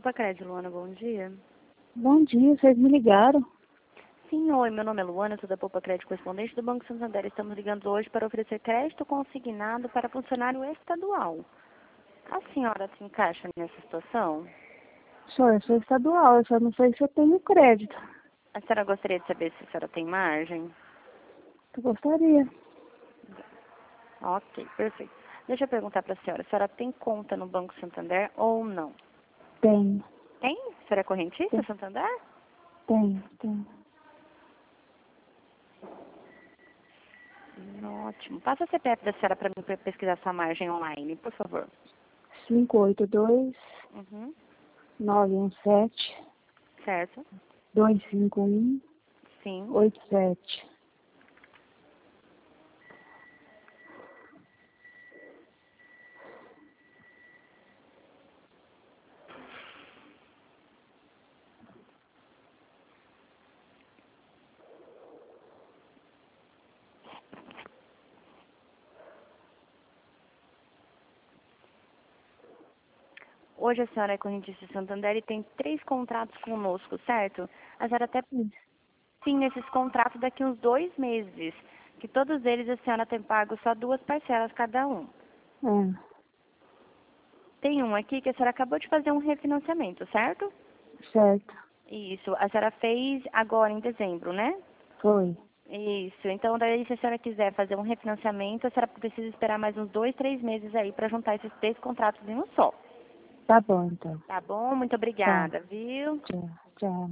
Poupa Crédito, Luana, bom dia. Bom dia, vocês me ligaram? Sim, oi, meu nome é Luana, sou da Poupa Crédito, correspondente do Banco Santander. Estamos ligando hoje para oferecer crédito consignado para funcionário estadual. A senhora se encaixa nessa situação? Eu sou estadual, eu só não sei se eu tenho crédito. A senhora gostaria de saber se a senhora tem margem? Eu gostaria. Ok, perfeito. Deixa eu perguntar para a senhora tem conta no Banco Santander ou não? Tenho, Tem? A senhora é correntista, Santander? tenho. Ótimo. Passa a CPF da senhora para mim pesquisar sua margem online, por favor. 582 Uhum. 917 Certo? 251 Sim. 87. Hoje a senhora é correntista de Santander e tem 3 contratos conosco, certo? A senhora até sim nesses contratos daqui uns 2 meses, que todos eles a senhora tem pago só 2 parcelas cada um. É, Tem um aqui que a senhora acabou de fazer um refinanciamento, certo? certo. Isso, a senhora fez agora em dezembro, né? Foi. Isso, então daí se a senhora quiser fazer um refinanciamento, a senhora precisa esperar mais uns 2, 3 meses aí para juntar esses 3 contratos em um só. Tá bom, então. Tá bom? Muito Tá. obrigada, viu? Tchau, tchau.